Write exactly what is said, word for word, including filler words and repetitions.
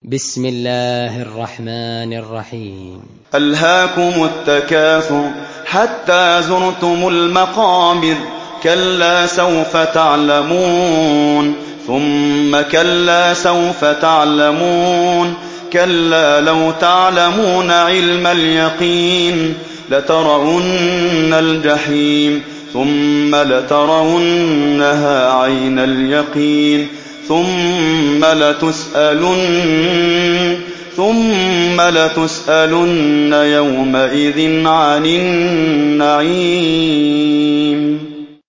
بسم الله الرحمن الرحيم. ألهاكم التكاثر حتى زرتم المقابر كلا سوف تعلمون ثم كلا سوف تعلمون كلا لو تعلمون علم اليقين لترون الجحيم ثم لترونها عين اليقين ثم لتسألن ثم لتسألن يومئذ عن النعيم.